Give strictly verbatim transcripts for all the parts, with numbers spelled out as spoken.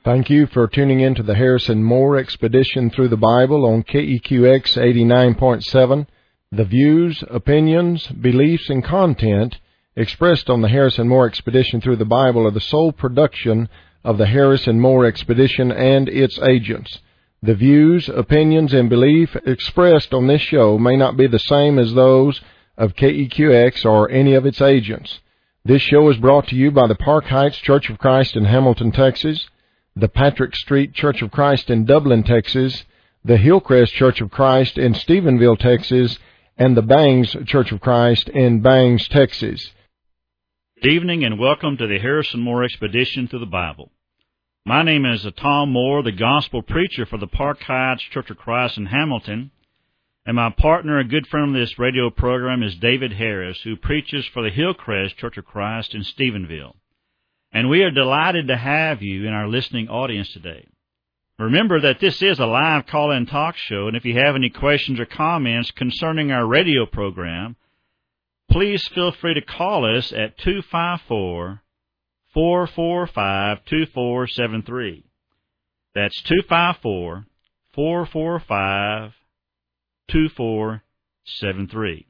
Thank you for tuning in to the Harrison Moore Expedition Through the Bible on K E Q X eighty-nine point seven. The views, opinions, beliefs, and content expressed on the Harrison Moore Expedition Through the Bible are the sole production of the Harrison Moore Expedition and its agents. The views, opinions, and beliefs expressed on this show may not be the same as those of K E Q X or any of its agents. This show is brought to you by the Park Heights Church of Christ in Hamilton, Texas, the Patrick Street Church of Christ in Dublin, Texas, the Hillcrest Church of Christ in Stephenville, Texas, and the Bangs Church of Christ in Bangs, Texas. Good evening and welcome to the Harrison Moore Expedition Through the Bible. My name is Tom Moore, the gospel preacher for the Park Heights Church of Christ in Hamilton, and my partner and good friend of this radio program is David Harris, who preaches for the Hillcrest Church of Christ in Stephenville. And we are delighted to have you in our listening audience today. Remember that this is a live call-in talk show, and if you have any questions or comments concerning our radio program, please feel free to call us at two five four, four four five, two four seven three. That's two five four, four four five, two four seven three.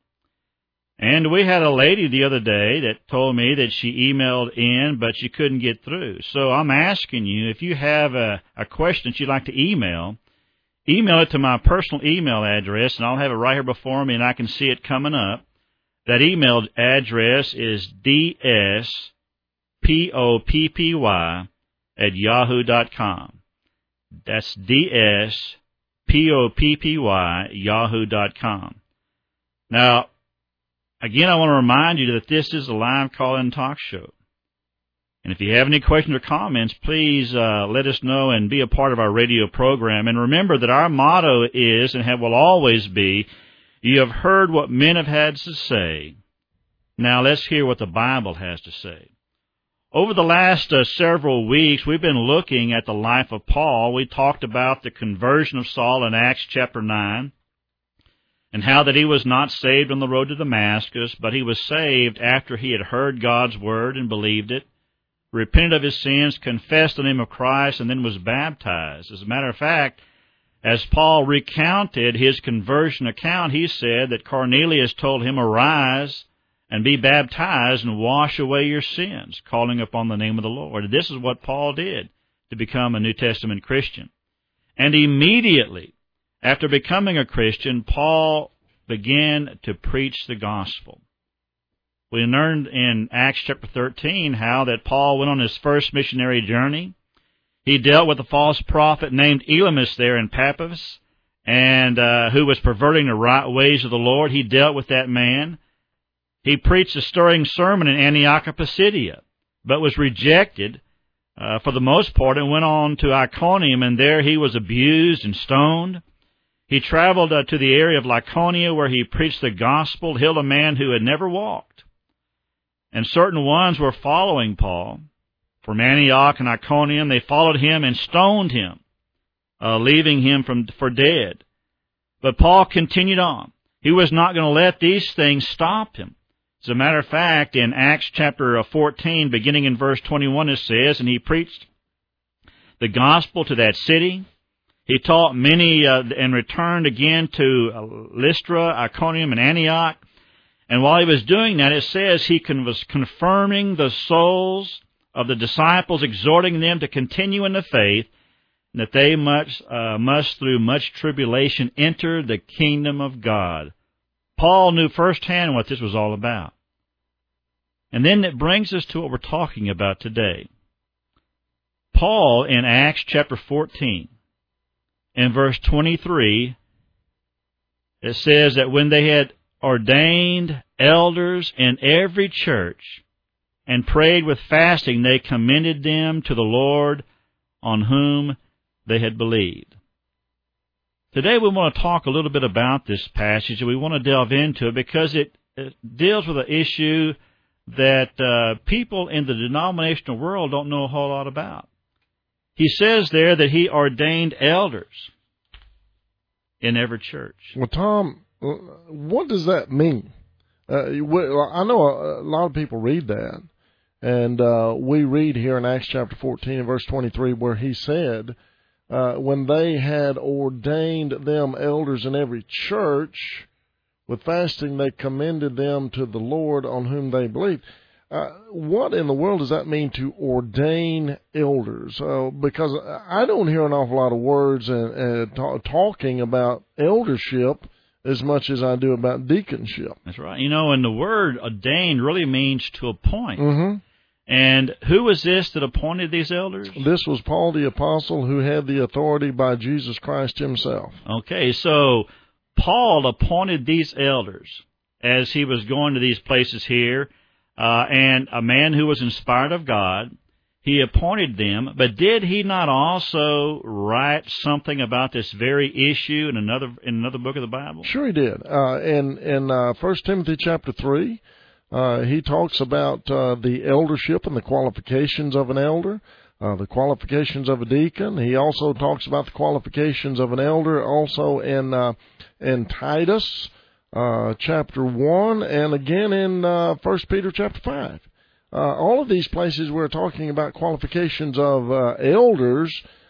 And we had a lady the other day that told me that she emailed in, but she couldn't get through. So I'm asking you, if you have a, a question that you'd like to email, email it to my personal email address, and I'll have it right here before me, and I can see it coming up. That email address is d s p o p p y at yahoo dot com. That's d s p o p p y at yahoo dot com. Now, again, I want to remind you that this is a live call-in talk show. And if you have any questions or comments, please uh, let us know and be a part of our radio program. And remember that our motto is, and have, will always be, you have heard what men have had to say. Now let's hear what the Bible has to say. Over the last uh, several weeks, we've been looking at the life of Paul. We talked about the conversion of Saul in Acts chapter nine, and how that he was not saved on the road to Damascus, but he was saved after he had heard God's word and believed it, repented of his sins, confessed the name of Christ, and then was baptized. As a matter of fact, as Paul recounted his conversion account, he said that Cornelius told him, "Arise and be baptized and wash away your sins, calling upon the name of the Lord." This is what Paul did to become a New Testament Christian. And immediately after becoming a Christian, Paul began to preach the gospel. We learned in Acts chapter thirteen how that Paul went on his first missionary journey. He dealt with a false prophet named Elymas there in Paphos, and uh, who was perverting the right ways of the Lord. He dealt with that man. He preached a stirring sermon in Antioch of Pisidia, but was rejected uh, for the most part, and went on to Iconium, and there he was abused and stoned. He traveled uh, to the area of Lycaonia, where he preached the gospel, healed a man who had never walked. And certain ones were following Paul from Antioch and Iconium. They followed him and stoned him, uh, leaving him from, for dead. But Paul continued on. He was not going to let these things stop him. As a matter of fact, in Acts chapter fourteen, beginning in verse twenty-one, it says, "And he preached the gospel to that city. He taught many uh, and returned again to Lystra, Iconium, and Antioch. And while he was doing that, it says he con- was confirming the souls of the disciples, exhorting them to continue in the faith, and that they must, uh, must, through much tribulation, enter the kingdom of God." Paul knew firsthand what this was all about. And then it brings us to what we're talking about today. Paul, in Acts chapter fourteen, in verse twenty-three, it says that when they had ordained elders in every church and prayed with fasting, they commended them to the Lord on whom they had believed. Today we want to talk a little bit about this passage, and we want to delve into it because it, it deals with an issue that uh, people in the denominational world don't know a whole lot about. He says there that he ordained elders in every church. Well, Tom, what does that mean? Uh, I know a, a lot of people read that, And uh, we read here in Acts chapter fourteen and verse twenty-three where he said, uh, when they had ordained them elders in every church, with fasting they commended them to the Lord on whom they believed. Uh, what in the world does that mean, to ordain elders? Uh, because I don't hear an awful lot of words and uh, t- talking about eldership as much as I do about deaconship. That's right. You know, and the word ordained really means to appoint. Mm-hmm. And who was this that appointed these elders? This was Paul the Apostle, who had the authority by Jesus Christ himself. Okay, so Paul appointed these elders as he was going to these places here. Uh, and a man who was inspired of God, he appointed them, but did he not also write something about this very issue in another in another book of the Bible? Sure he did. Uh, in in uh, First Timothy chapter three, uh, he talks about uh, the eldership and the qualifications of an elder, uh, the qualifications of a deacon. He also talks about the qualifications of an elder also in, uh, in Titus Uh, chapter one, and again in uh, First Peter chapter five. Uh, all of these places we're talking about qualifications of uh, elders,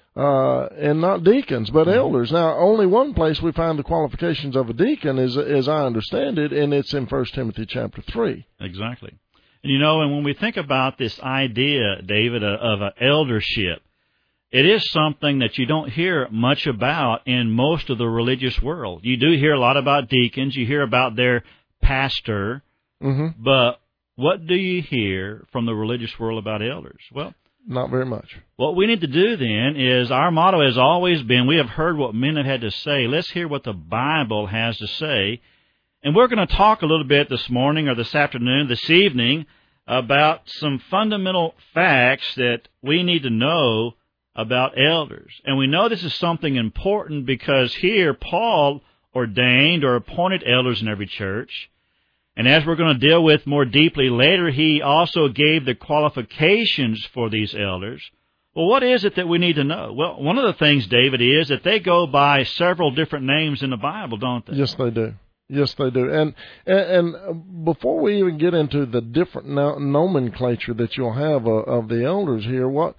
uh, and not deacons, but Mm-hmm. elders. Now, only one place we find the qualifications of a deacon, is, as I understand it, and it's in First Timothy chapter three. Exactly. And you know, and when we think about this idea, David, of an eldership, it is something that you don't hear much about in most of the religious world. You do hear a lot about deacons. You hear about their pastor. Mm-hmm. But what do you hear from the religious world about elders? Well, not very much. What we need to do then is, our motto has always been, we have heard what men have had to say. Let's hear what the Bible has to say. And we're going to talk a little bit this morning or this afternoon, this evening, about some fundamental facts that we need to know about elders. And we know this is something important because here Paul ordained or appointed elders in every church. And as we're going to deal with more deeply later, he also gave the qualifications for these elders. Well, what is it that we need to know? Well, one of the things, David, is that they go by several different names in the Bible, don't they? Yes, they do. Yes, they do. And and, and before we even get into the different no- nomenclature that you'll have uh, of the elders here, what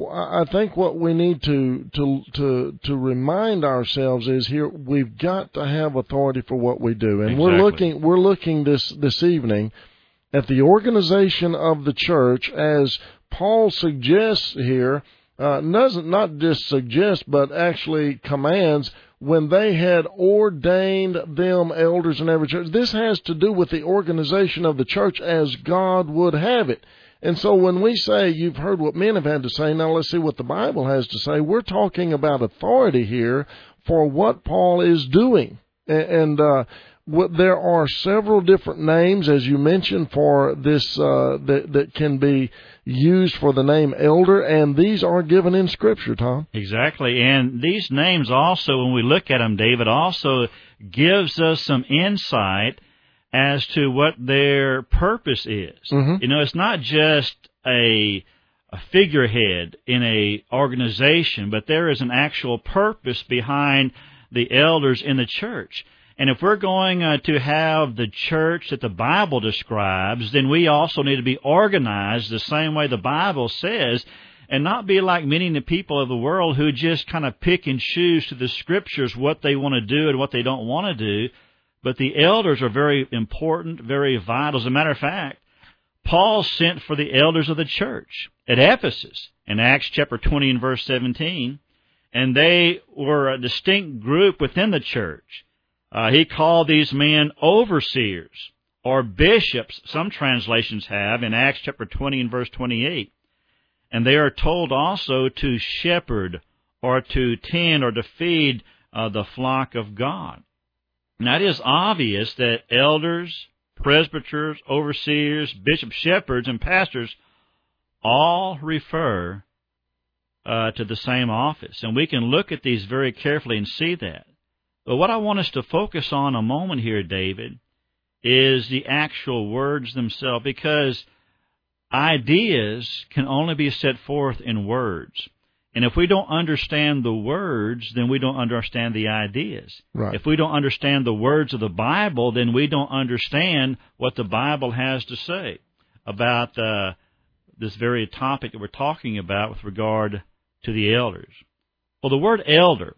I think what we need to, to to to remind ourselves is, here we've got to have authority for what we do, and exactly. we're looking we're looking this this evening at the organization of the church, as Paul suggests here, uh, doesn't not just suggest but actually commands, when they had ordained them elders in every church. This has to do with the organization of the church as God would have it. And so when we say, you've heard what men have had to say, now let's see what the Bible has to say, we're talking about authority here for what Paul is doing. And uh, what, there are several different names, as you mentioned, for this uh, that, that can be used for the name elder, and these are given in Scripture, Tom. Exactly. And these names also, when we look at them, David, also gives us some insight as to what their purpose is. Mm-hmm. You know, it's not just a, a figurehead in a organization, but there is an actual purpose behind the elders in the church. And if we're going uh, to have the church that the Bible describes, then we also need to be organized the same way the Bible says, and not be like many of the people of the world who just kind of pick and choose to the Scriptures what they want to do and what they don't want to do. But the elders are very important, very vital. As a matter of fact, Paul sent for the elders of the church at Ephesus in Acts chapter twenty and verse seventeen, and they were a distinct group within the church. Uh, he called these men overseers or bishops, some translations have, in Acts chapter twenty and verse twenty-eight. And they are told also to shepherd or to tend or to feed uh, the flock of God. Now, it is obvious that elders, presbyters, overseers, bishops, shepherds, and pastors all refer uh, to the same office. And we can look at these very carefully and see that. But what I want us to focus on a moment here, David, is the actual words themselves, because ideas can only be set forth in words. And if we don't understand the words, then we don't understand the ideas. Right. If we don't understand the words of the Bible, then we don't understand what the Bible has to say about uh, this very topic that we're talking about with regard to the elders. Well, the word elder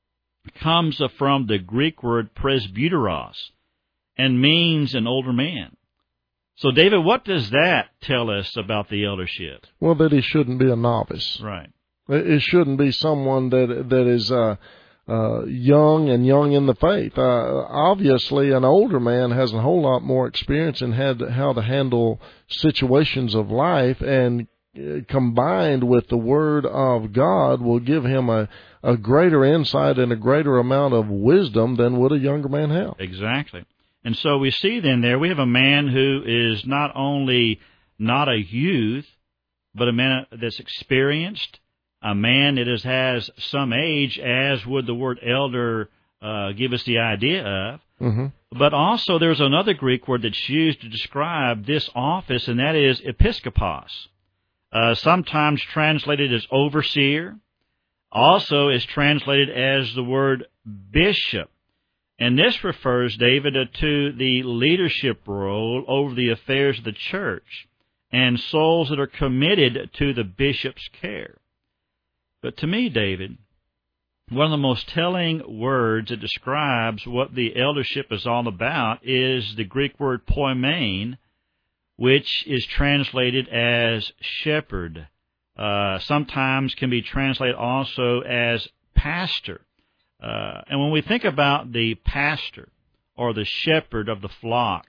comes from the Greek word presbyteros and means an older man. So, David, what does that tell us about the eldership? Well, that he shouldn't be a novice. Right. It shouldn't be someone that that is uh, uh, young and young in the faith. Uh, obviously, an older man has a whole lot more experience in had, how to handle situations of life, and uh, combined with the Word of God will give him a, a greater insight and a greater amount of wisdom than would a younger man have. Exactly. And so we see then there we have a man who is not only not a youth, but a man that's experienced, a man that is, has some age, as would the word elder uh, give us the idea of. Mm-hmm. But also there's another Greek word that's used to describe this office, and that is episkopos, uh, sometimes translated as overseer, also is translated as the word bishop. And this refers, David, to the leadership role over the affairs of the church and souls that are committed to the bishop's care. But to me, David, one of the most telling words that describes what the eldership is all about is the Greek word poimen, which is translated as shepherd. Uh, sometimes can be translated also as pastor. Uh, and when we think about the pastor or the shepherd of the flock,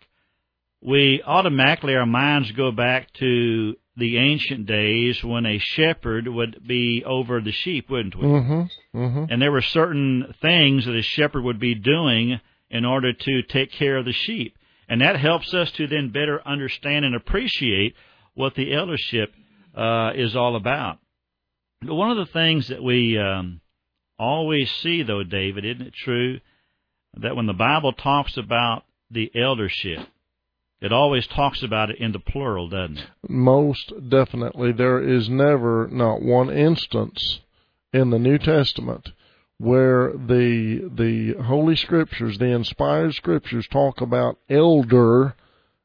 we automatically, our minds go back to the ancient days when a shepherd would be over the sheep, wouldn't we? Mm-hmm. Mm-hmm. And there were certain things that a shepherd would be doing in order to take care of the sheep. And that helps us to then better understand and appreciate what the eldership uh, is all about. But one of the things that we um, always see, though, David, isn't it true, that when the Bible talks about the eldership, it always talks about it in the plural, doesn't it? Most definitely. There is never, not one instance in the New Testament where the the Holy Scriptures, the inspired Scriptures, talk about elder,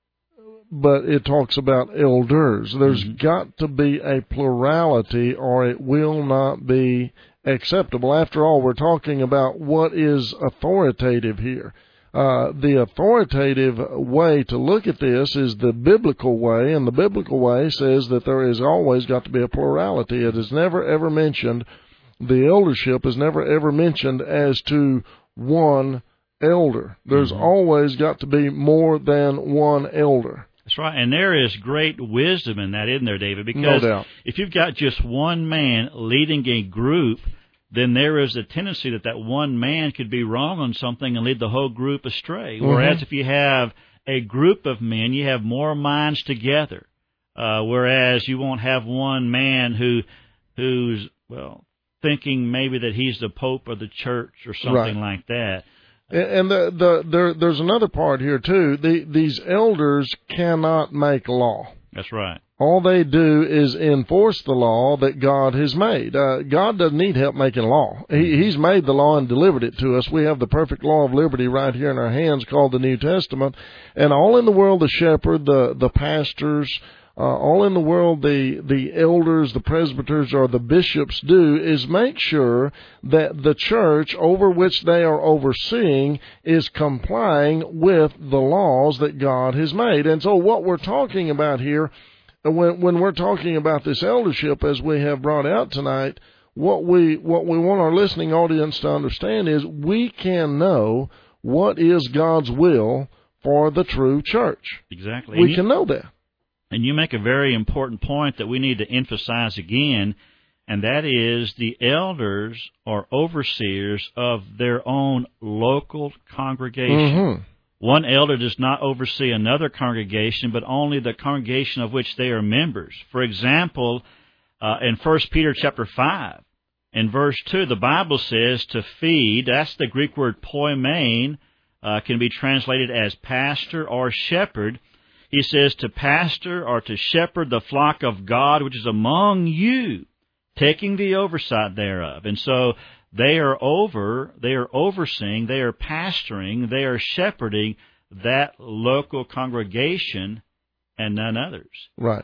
but it talks about elders. There's mm-hmm. got to be a plurality, or it will not be acceptable. After all, we're talking about what is authoritative here. Uh, the authoritative way to look at this is the biblical way, and the biblical way says that there has always got to be a plurality. It is never ever mentioned, the eldership is never ever mentioned as to one elder. There's mm-hmm. always got to be more than one elder. That's right, and there is great wisdom in that, isn't there, David? Because no doubt. If you've got just one man leading a group, then there is a tendency that that one man could be wrong on something and lead the whole group astray. Mm-hmm. Whereas if you have a group of men, you have more minds together. Uh, whereas you won't have one man who, who's, well, thinking maybe that he's the Pope of the church or something right. like that. And the, the, there, there's another part here, too. The, these elders cannot make law. That's right. All they do is enforce the law that God has made. Uh, God doesn't need help making law. He, he's made the law and delivered it to us. We have the perfect law of liberty right here in our hands called the New Testament. And all in the world, the shepherd, the, the pastors, uh, all in the world, the, the elders, the presbyters, or the bishops do is make sure that the church over which they are overseeing is complying with the laws that God has made. And so what we're talking about here, When when we're talking about this eldership, as we have brought out tonight, what we what we want our listening audience to understand is we can know what is God's will for the true church. Exactly. We and can you, know that. And you make a very important point that we need to emphasize again, and that is the elders are overseers of their own local congregation. Mm-hmm. One elder does not oversee another congregation, but only the congregation of which they are members. For example, uh, in First Peter chapter five, in verse two, the Bible says to feed, that's the Greek word poimen, uh, can be translated as pastor or shepherd. He says to pastor or to shepherd the flock of God which is among you, taking the oversight thereof. And so They are over, they are overseeing, they are pastoring, they are shepherding that local congregation and none others. Right.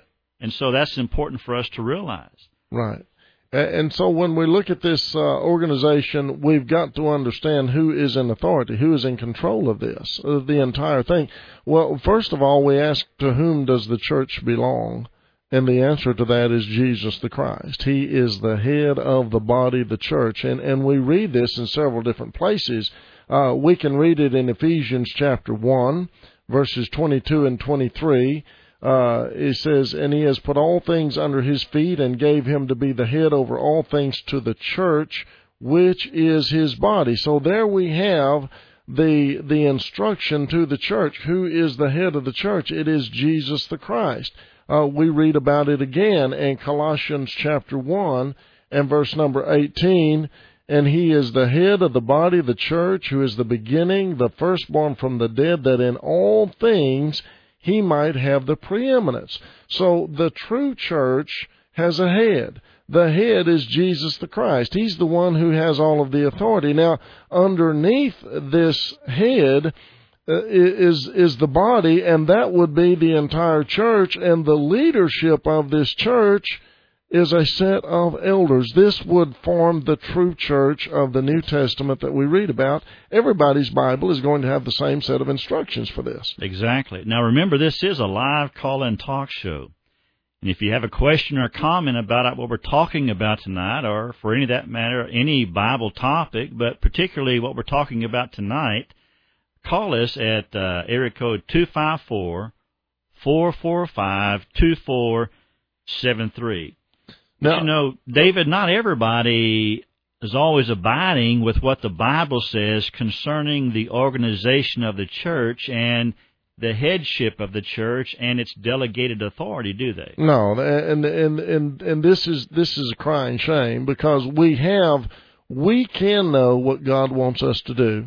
And so that's important for us to realize. Right. And so when we look at this uh, organization, we've got to understand who is in authority, who is in control of this, of the entire thing. Well, first of all, we ask, to whom does the church belong? And the answer to that is Jesus the Christ. He is the head of the body, the church. And, and we read this in several different places. Uh, we can read it in Ephesians chapter one, verses twenty-two and twenty-three. Uh, it says, and he has put all things under his feet and gave him to be the head over all things to the church, which is his body. So there we have the the instruction to the church. Who is the head of the church? It is Jesus the Christ. Uh, we read about it again in Colossians chapter one and verse number eighteen. And he is the head of the body, the church, who is the beginning, the firstborn from the dead, that in all things he might have the preeminence. So the true church has a head. The head is Jesus the Christ. He's the one who has all of the authority. Now, underneath this head uh, is is the body, and that would be the entire church, and the leadership of this church is a set of elders. This would form the true church of the New Testament that we read about. Everybody's Bible is going to have the same set of instructions for this. Exactly. Now remember, this is a live call-in talk show. And if you have a question or comment about what we're talking about tonight, or for any of that matter, any Bible topic, but particularly what we're talking about tonight, call us at uh, area code two five four, four four five, two four seven three. Now, you know, David, not everybody is always abiding with what the Bible says concerning the organization of the church and the headship of the church and its delegated authority, do they? No, and and and and this is this is a crying shame, because we have we can know what God wants us to do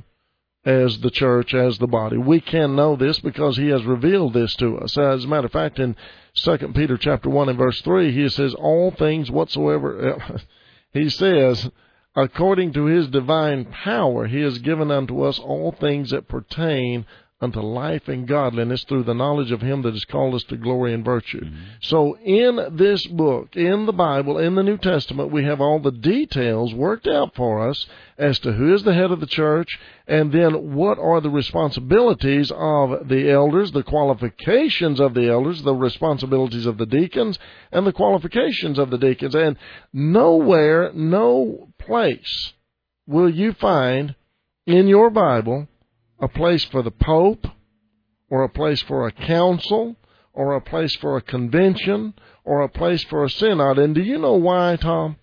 as the church, as the body. We can know this because he has revealed this to us. As a matter of fact, in Second Peter chapter one and verse three, he says, all things whatsoever, he says, according to his divine power, he has given unto us all things that pertain unto life and godliness through the knowledge of him that has called us to glory and virtue. Mm-hmm. So in this book, in the Bible, in the New Testament, we have all the details worked out for us as to who is the head of the church, and then what are the responsibilities of the elders, the qualifications of the elders, the responsibilities of the deacons, and the qualifications of the deacons. And nowhere, no place will you find in your Bible a place for the Pope, or a place for a council, or a place for a convention, or a place for a synod. And do you know why, Tom?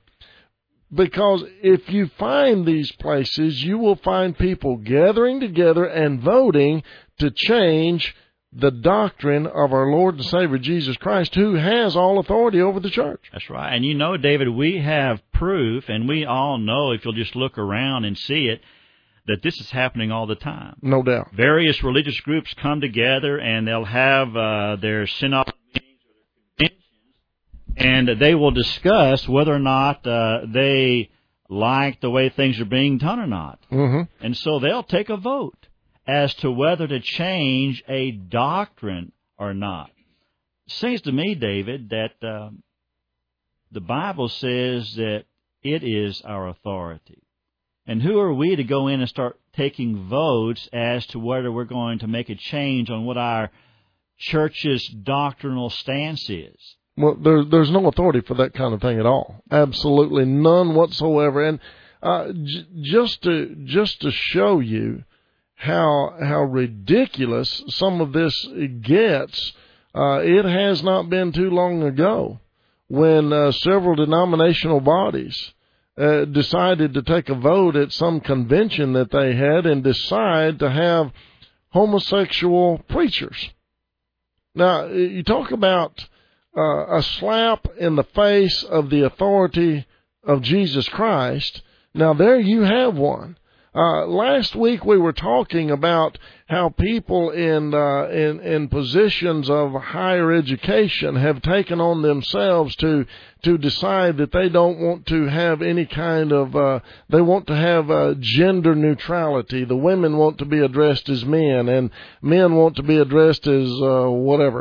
Because if you find these places, you will find people gathering together and voting to change the doctrine of our Lord and Savior Jesus Christ, who has all authority over the church. That's right. And you know, David, we have proof, and we all know, if you'll just look around and see it, that this is happening all the time. No doubt. Various religious groups come together, and they'll have uh, their synod meetings or their conventions, and they will discuss whether or not uh, they like the way things are being done or not. Mm-hmm. And so they'll take a vote as to whether to change a doctrine or not. It seems to me, David, that uh, the Bible says that it is our authority. And who are we to go in and start taking votes as to whether we're going to make a change on what our church's doctrinal stance is? Well, there, there's no authority for that kind of thing at all. Absolutely none whatsoever. And uh, j- just to just to show you how how ridiculous some of this gets, uh, it has not been too long ago when uh, several denominational bodies Uh, decided to take a vote at some convention that they had and decide to have homosexual preachers. Now, you talk about uh, a slap in the face of the authority of Jesus Christ. Now, there you have one. Uh, last week we were talking about how people in, uh, in, in positions of higher education have taken on themselves to, to decide that they don't want to have any kind of, uh, they want to have, uh, gender neutrality. The women want to be addressed as men, and men want to be addressed as, uh, whatever.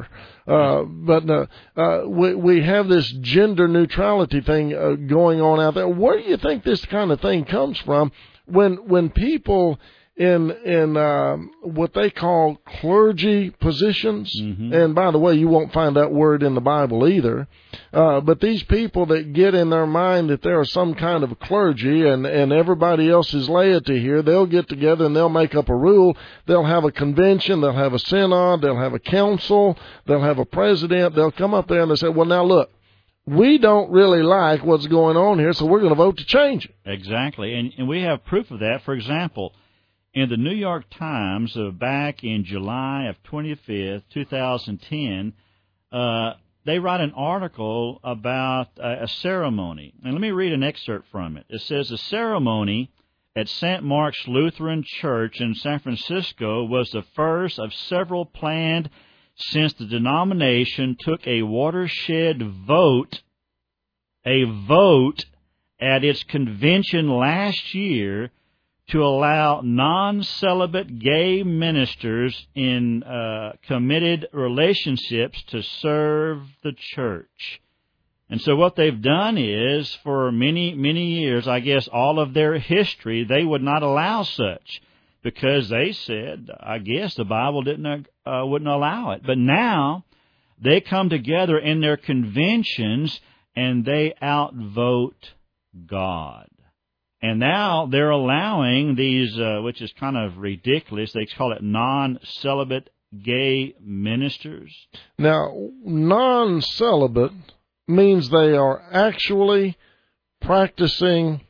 Uh, but uh, uh, we we have this gender neutrality thing uh, going on out there. Where do you think this kind of thing comes from? When when people in in um, what they call clergy positions, mm-hmm. and by the way, you won't find that word in the Bible either. Uh, but these people that get in their mind that there are some kind of clergy and and everybody else is laity here, they'll get together and they'll make up a rule. They'll have a convention, they'll have a synod, they'll have a council, they'll have a president. They'll come up there and they say, "Well, now look, we don't really like what's going on here, so we're going to vote to change it." Exactly, and and we have proof of that. For example, in the New York Times, uh, back in July of twenty-fifth, two thousand ten, uh, they write an article about uh, a ceremony. And let me read an excerpt from it. It says, "A ceremony at Saint Mark's Lutheran Church in San Francisco was the first of several planned since the denomination took a watershed vote, a vote at its convention last year to allow non-celibate gay ministers in uh, committed relationships to serve the church." And so what they've done is, for many, many years, I guess all of their history, they would not allow such because they said, I guess the Bible didn't uh, wouldn't allow it. But now they come together in their conventions and they outvote God. And now they're allowing these, uh, which is kind of ridiculous, they call it non-celibate gay ministers. Now, non-celibate means they are actually practicing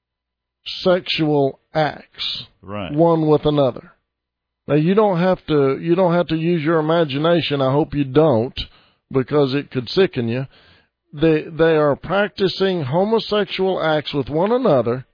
sexual acts, right, one with another. Now, you don't have to, you don't have to use your imagination. I hope you don't, because it could sicken you. They, they are practicing homosexual acts with one another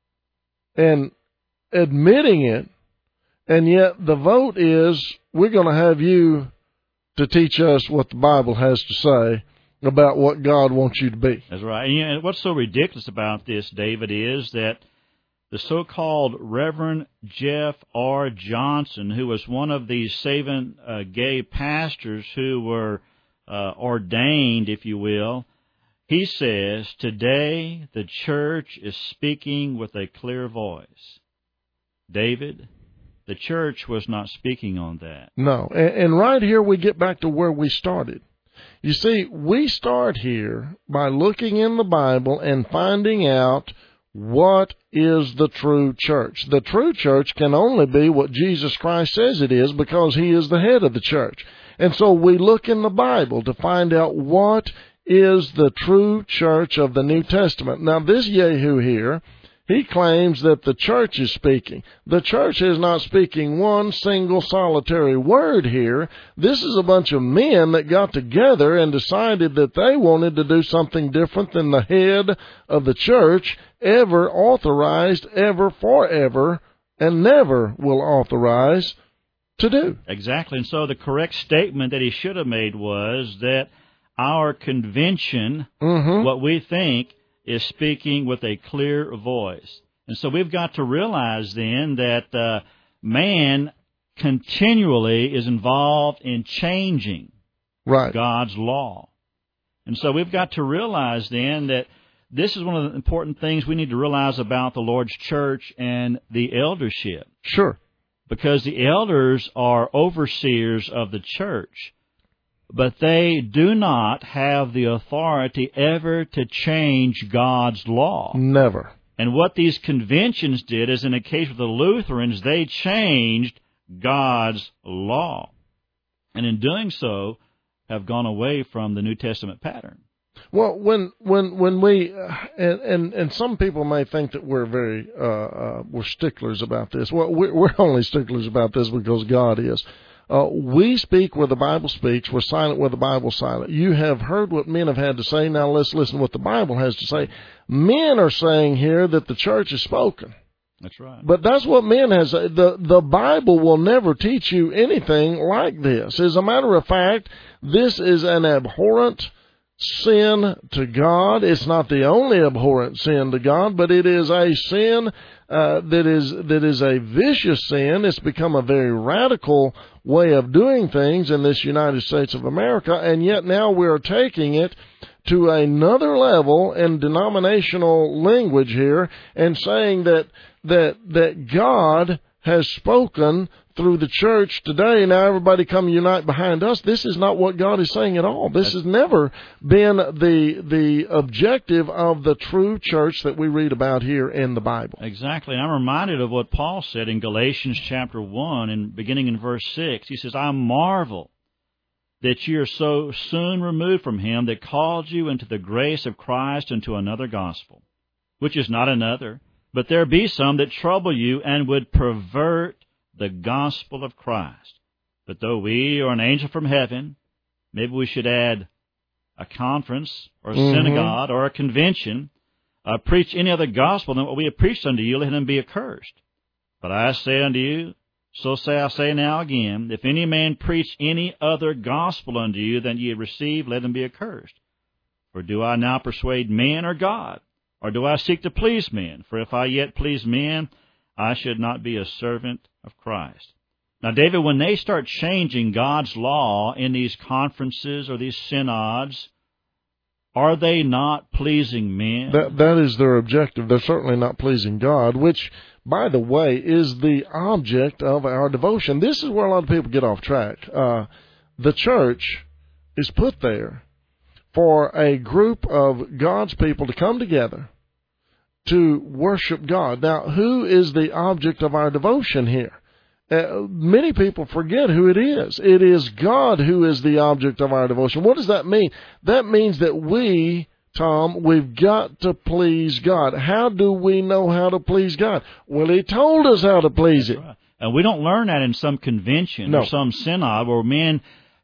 and admitting it, and yet the vote is, we're going to have you to teach us what the Bible has to say about what God wants you to be. That's right. And you know, what's so ridiculous about this, David, is that the so-called Reverend Jeff R. Johnson, who was one of these seven uh, gay pastors who were uh, ordained, if you will, he says, today the church is speaking with a clear voice. David, the church was not speaking on that. No, and, and right here we get back to where we started. You see, we start here by looking in the Bible and finding out what is the true church. The true church can only be what Jesus Christ says it is, because he is the head of the church. And so we look in the Bible to find out what is the true church of the New Testament. Now, this Yahoo here, he claims that the church is speaking. The church is not speaking one single solitary word here. This is a bunch of men that got together and decided that they wanted to do something different than the head of the church ever authorized, ever, forever, and never will authorize to do. Exactly. And so the correct statement that he should have made was that our convention, mm-hmm. what we think, is speaking with a clear voice. And so we've got to realize then that uh, man continually is involved in changing right. God's law. And so we've got to realize then that this is one of the important things we need to realize about the Lord's church and the eldership. Sure. Because the elders are overseers of the church, but they do not have the authority ever to change God's law. Never. And what these conventions did is, in the case of the Lutherans, they changed God's law. And in doing so, have gone away from the New Testament pattern. Well, when when when we uh, and, and and some people may think that we're very uh, uh, we're sticklers about this. Well, we're, we're only sticklers about this because God is. Uh, we speak where the Bible speaks. We're silent where the Bible's silent. You have heard what men have had to say. Now let's listen to what the Bible has to say. Men are saying here that the church has spoken. That's right. But that's what men has. The, the Bible will never teach you anything like this. As a matter of fact, this is an abhorrent, sin to God. It's not the only abhorrent sin to God, but it is a sin uh, that is that is a vicious sin. It's become a very radical way of doing things in this United States of America, and yet now we are taking it to another level in denominational language here and saying that that that God has spoken through the church today. Now everybody come unite behind us. This is not what God is saying at all. This has never been the the objective of the true church that we read about here in the Bible. Exactly. And I'm reminded of what Paul said in Galatians chapter one, and beginning in verse six. He says, I marvel that you are so soon removed from him that called you into the grace of Christ into another gospel, which is not another, but there be some that trouble you and would pervert the gospel of Christ. But though we or an angel from heaven, maybe we should add a conference or a mm-hmm. synagogue or a convention, uh, preach any other gospel than what we have preached unto you, let him be accursed. But I say unto you, so say I say now again, if any man preach any other gospel unto you than ye have received, let him be accursed. For do I now persuade men or God? Or do I seek to please men? For if I yet please men, I should not be a servant of Christ. Now, David, when they start changing God's law in these conferences or these synods, are they not pleasing men? That that is their objective. They're certainly not pleasing God, which, by the way, is the object of our devotion. This is where a lot of people get off track. Uh, the church is put there for a group of God's people to come together to worship God. Now, who is the object of our devotion here? Uh, many people forget who it is. It is God who is the object of our devotion. What does that mean? That means that we, Tom, we've got to please God. How do we know how to please God? Well, He told us how to please Him. Right. And we don't learn that in some convention no. or some synod where men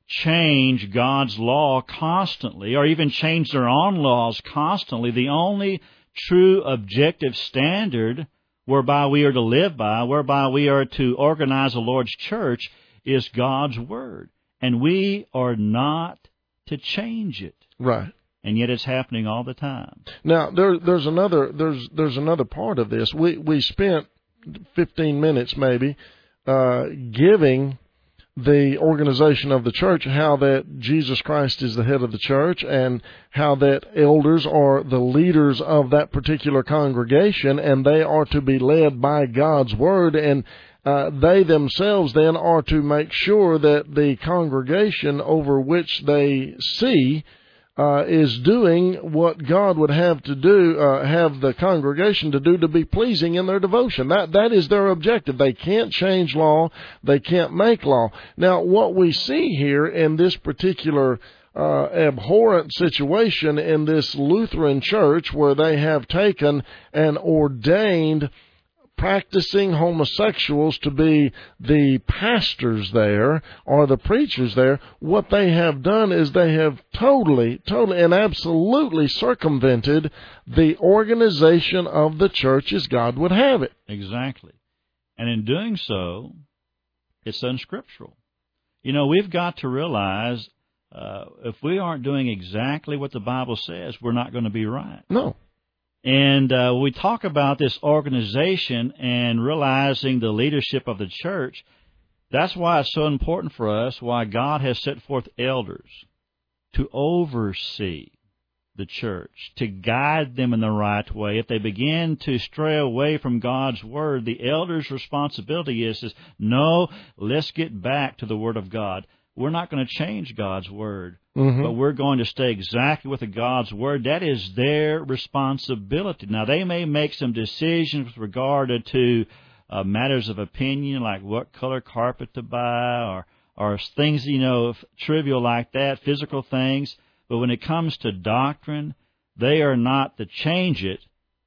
change God's law constantly or even change their own laws constantly. The only true objective standard whereby we are to live by, whereby we are to organize the Lord's church, is God's Word. And we are not to change it. Right. And yet it's happening all the time. Now, there, there's another there's there's another part of this. We we spent fifteen minutes maybe uh, giving the organization of the church, how that Jesus Christ is the head of the church, and how that elders are the leaders of that particular congregation, and they are to be led by God's Word, and uh, they themselves then are to make sure that the congregation over which they see Uh, is doing what God would have to do, uh, have the congregation to do to be pleasing in their devotion. That that is their objective. They can't change law. They can't make law. Now, what we see here in this particular uh, abhorrent situation in this Lutheran church, where they have taken and ordained practicing homosexuals to be the pastors there or the preachers there, what they have done is they have totally, totally and absolutely circumvented the organization of the church as God would have it. Exactly. And in doing so, it's unscriptural. You know, we've got to realize uh, if we aren't doing exactly what the Bible says, we're not going to be right. No. And uh, we talk about this organization and realizing the leadership of the church. That's why it's so important for us, why God has set forth elders to oversee the church, to guide them in the right way. If they begin to stray away from God's Word, the elders' responsibility is, is no, let's get back to the Word of God. We're not going to change God's Word, mm-hmm. but we're going to stay exactly with the God's Word. That is their responsibility. Now, they may make some decisions with regard to uh, matters of opinion, like what color carpet to buy, or or things, you know, trivial like that, physical things. But when it comes to doctrine, they are not to change it.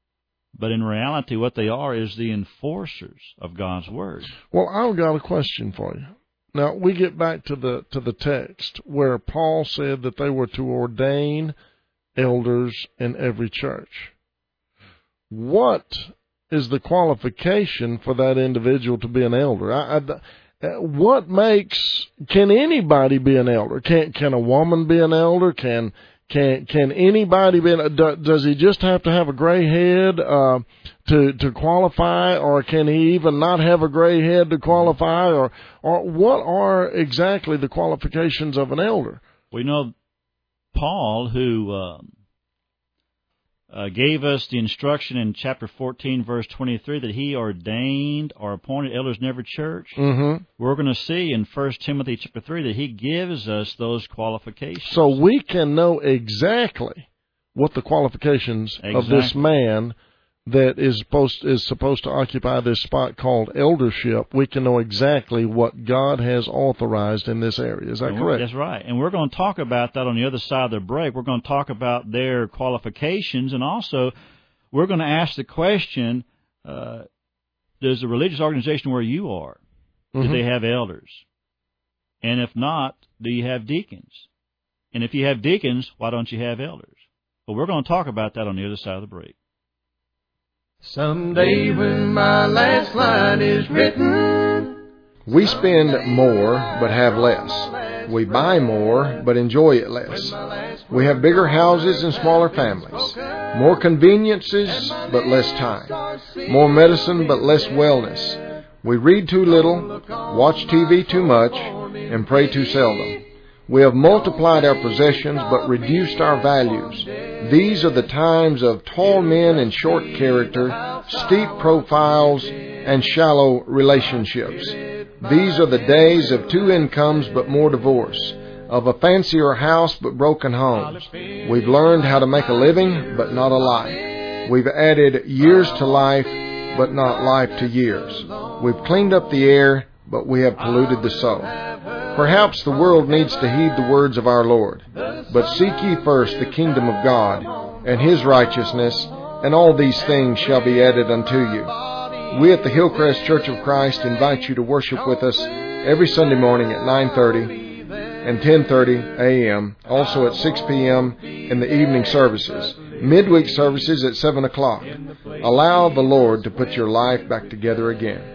But in reality, what they are is the enforcers of God's Word. Well, I've got a question for you. Now, we get back to the to the text where Paul said that they were to ordain elders in every church. What is the qualification for that individual to be an elder? I, I, what makes, can anybody be an elder? Can can a woman be an elder? Can Can can anybody be? Does he just have to have a gray head uh, to to qualify, or can he even not have a gray head to qualify, or or what are exactly the qualifications of an elder? We know Paul, who uh, uh, gave us the instruction in chapter fourteen, verse twenty-three, that he ordained or appointed elders in every church. Mm-hmm. We're going to see in First Timothy chapter three that he gives us those qualifications. So we can know exactly what the qualifications exactly. of this man that is supposed is supposed to occupy this spot called eldership. We can know exactly what God has authorized in this area. Is that correct? That's right. And we're going to talk about that on the other side of the break. We're going to talk about their qualifications, and also we're going to ask the question, uh, does the religious organization where you are, do mm-hmm. they have elders? And if not, do you have deacons? And if you have deacons, why don't you have elders? Well, we're going to talk about that on the other side of the break. Someday when my last line is written, we spend more but have less. We buy more but enjoy it less. We have bigger houses and smaller families. More conveniences but less time. More medicine but less wellness. We read too little, watch T V too much, and pray too seldom. We have multiplied our possessions but reduced our values. These are the times of tall men and short character, steep profiles, and shallow relationships. These are the days of two incomes but more divorce, of a fancier house but broken homes. We've learned how to make a living but not a life. We've added years to life but not life to years. We've cleaned up the air but we have polluted the soul. Perhaps the world needs to heed the words of our Lord. But seek ye first the kingdom of God and His righteousness, and all these things shall be added unto you. We at the Hillcrest Church of Christ invite you to worship with us every Sunday morning at nine thirty and ten thirty a.m., also at six p.m. in the evening services, midweek services at seven o'clock. Allow the Lord to put your life back together again.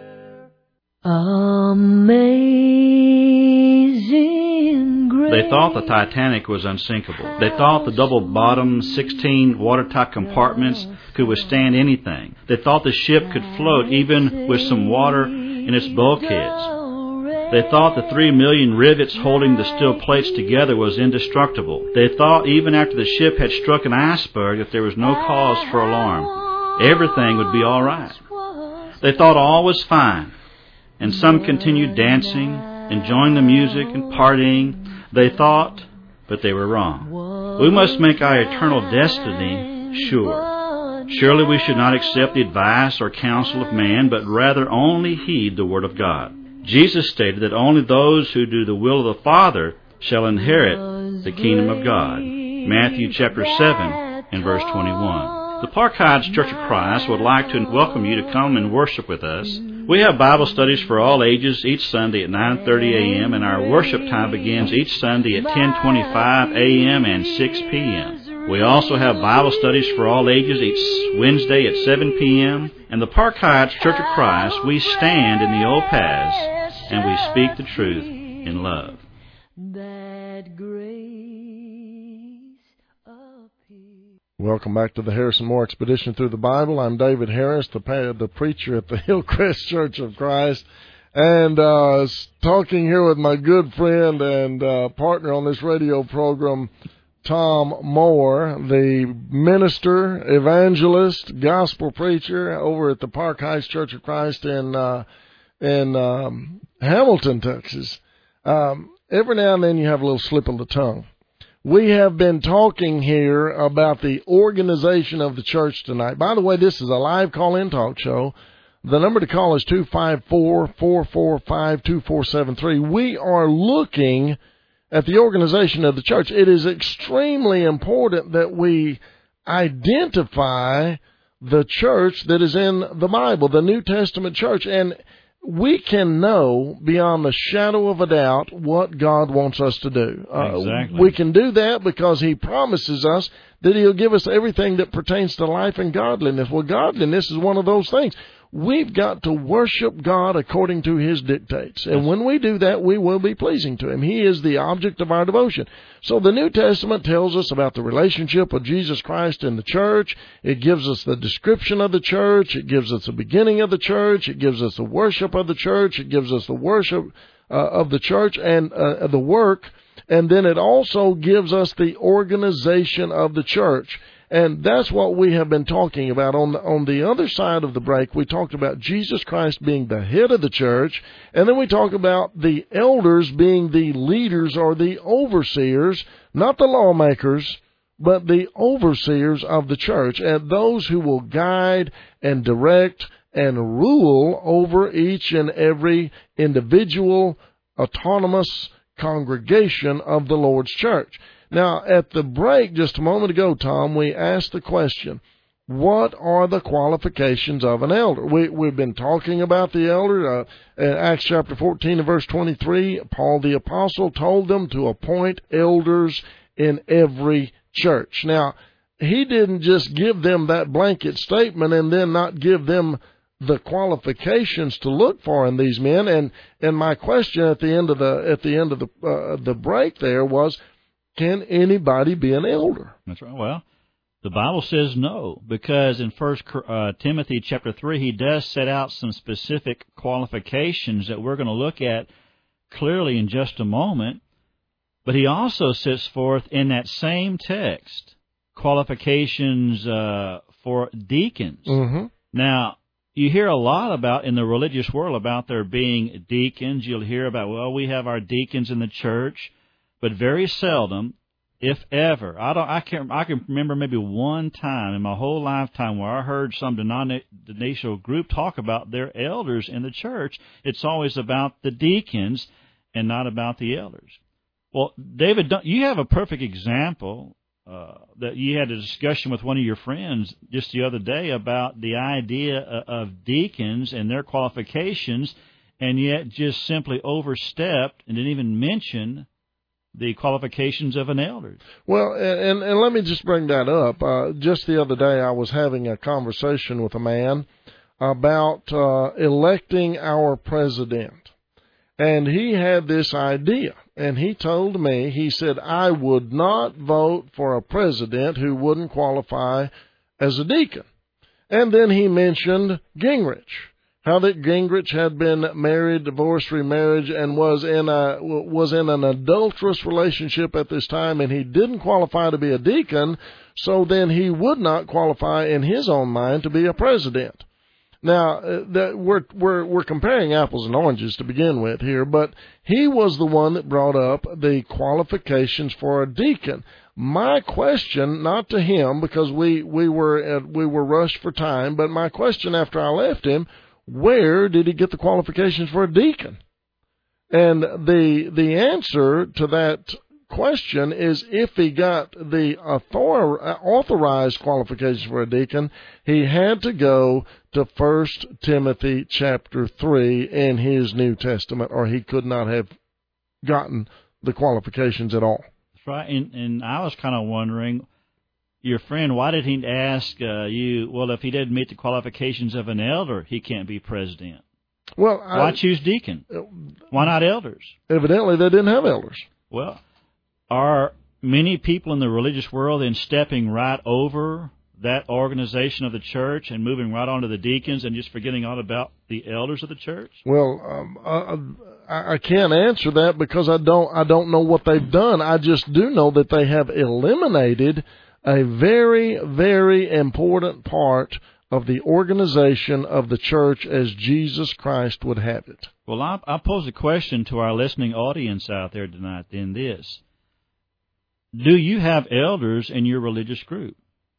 Amazing grace. They thought the Titanic was unsinkable. They thought the double-bottomed sixteen watertight compartments could withstand anything. They thought the ship could float even with some water in its bulkheads. They thought the three million rivets holding the steel plates together was indestructible. They thought even after the ship had struck an iceberg that there was no cause for alarm. Everything would be all right. They thought all was fine. And some continued dancing, enjoying the music and partying. They thought, but they were wrong. We must make our eternal destiny sure. Surely we should not accept the advice or counsel of man, but rather only heed the word of God. Jesus stated that only those who do the will of the Father shall inherit the kingdom of God. Matthew chapter seven and verse twenty-one. The Park Heights Church of Christ would like to welcome you to come and worship with us. We have Bible studies for all ages each Sunday at nine thirty a.m., and our worship time begins each Sunday at ten twenty-five a.m. and six p.m. We also have Bible studies for all ages each Wednesday at seven p.m. And the Park Heights Church of Christ, we stand in the old paths, and we speak the truth in love. That grace Welcome back to the Harrison Moore Expedition Through the Bible. I'm David Harris, the the preacher at the Hillcrest Church of Christ, and uh, talking here with my good friend and uh, partner on this radio program, Tom Moore, the minister, evangelist, gospel preacher over at the Park Heights Church of Christ in uh, in um, Hamilton, Texas. Um, every now and then you have a little slip of the tongue. We have been talking here about the organization of the church tonight. By the way, this is a live call-in talk show. The number to call is two five four, four four five, two four seven three. We are looking at the organization of the church. It is extremely important that we identify the church that is in the Bible, the New Testament church, and we can know beyond the shadow of a doubt what God wants us to do. Uh, exactly. We can do that because He promises us that He'll give us everything that pertains to life and godliness. Well, godliness is one of those things. We've got to worship God according to His dictates. And when we do that, we will be pleasing to Him. He is the object of our devotion. So the New Testament tells us about the relationship of Jesus Christ and the church. It gives us the description of the church. It gives us the beginning of the church. It gives us the worship of the church. It gives us the worship uh, of the church and uh, the work. And then it also gives us the organization of the church. And that's what we have been talking about. On the, on the other side of the break, we talked about Jesus Christ being the head of the church, and then we talked about the elders being the leaders or the overseers, not the lawmakers, but the overseers of the church, and those who will guide and direct and rule over each and every individual, autonomous congregation of the Lord's church. Now, at the break just a moment ago, Tom, we asked the question, what are the qualifications of an elder? We, we've been talking about the elder. Uh, in Acts chapter fourteen and verse twenty-three, Paul the Apostle told them to appoint elders in every church. Now, he didn't just give them that blanket statement and then not give them the qualifications to look for in these men. And, and my question at the end of the, at the end of the, uh, the break there was, can anybody be an elder? That's right. Well, the Bible says no, because in First uh, Timothy chapter three, he does set out some specific qualifications that we're going to look at clearly in just a moment. But he also sets forth in that same text qualifications uh, for deacons. Mm-hmm. Now, you hear a lot about in the religious world about there being deacons. You'll hear about, well, we have our deacons in the church. But very seldom, if ever, I don't. I can I can remember maybe one time in my whole lifetime where I heard some denominational group talk about their elders in the church. It's always about the deacons and not about the elders. Well, David, don't, you have a perfect example uh, that you had a discussion with one of your friends just the other day about the idea of deacons and their qualifications, and yet just simply overstepped and didn't even mention the qualifications of an elder. Well, and, and let me just bring that up. Uh, just the other day, I was having a conversation with a man about uh, electing our president. And he had this idea. And he told me, he said, I would not vote for a president who wouldn't qualify as a deacon. And then he mentioned Gingrich. How that Gingrich had been married, divorced, remarried, and was in a was in an adulterous relationship at this time, and he didn't qualify to be a deacon, so then he would not qualify in his own mind to be a president. Now, uh, that we're we're we're comparing apples and oranges to begin with here, but he was the one that brought up the qualifications for a deacon. My question, not to him, because we we were uh, we were rushed for time, but my question after I left him, where did he get the qualifications for a deacon? And the the answer to that question is, if he got the author, authorized qualifications for a deacon, he had to go to First Timothy chapter three in his New Testament, or he could not have gotten the qualifications at all. That's right. And, and I was kind of wondering, your friend, why did he ask uh, you, well, if he didn't meet the qualifications of an elder, he can't be president? Well, I, why choose deacon? Why not elders? Evidently, they didn't have elders. Well, are many people in the religious world then stepping right over that organization of the church and moving right on to the deacons and just forgetting all about the elders of the church? Well, um, I, I can't answer that because I don't I don't know what they've done. I just do know that they have eliminated a very, very important part of the organization of the church as Jesus Christ would have it. Well, I, I pose a question to our listening audience out there tonight, then this. Do you have elders in your religious group?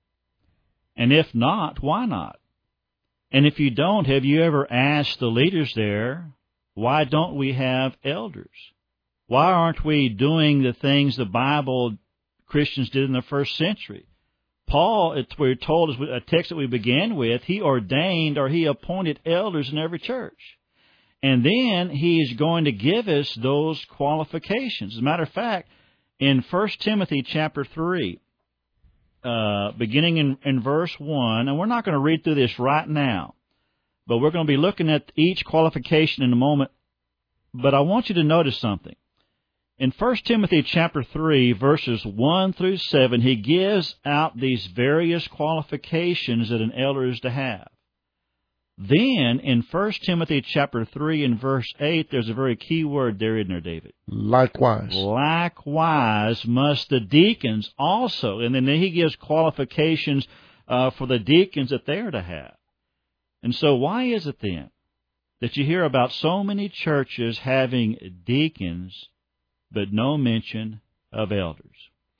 And if not, why not? And if you don't, have you ever asked the leaders there, why don't we have elders? Why aren't we doing the things the Bible Christians did in the first century? Paul, it's, we're told, as a text that we began with, he ordained or he appointed elders in every church. And then he is going to give us those qualifications. As a matter of fact, in First Timothy chapter three, uh, beginning in, in verse one, and we're not going to read through this right now, but we're going to be looking at each qualification in a moment. But I want you to notice something. In First Timothy chapter three, verses one through seven, he gives out these various qualifications that an elder is to have. Then, in First Timothy chapter three and verse eight, there's a very key word there, isn't there, David? Likewise. Likewise must the deacons also. And then he gives qualifications uh, for the deacons that they are to have. And so why is it then that you hear about so many churches having deacons but no mention of elders?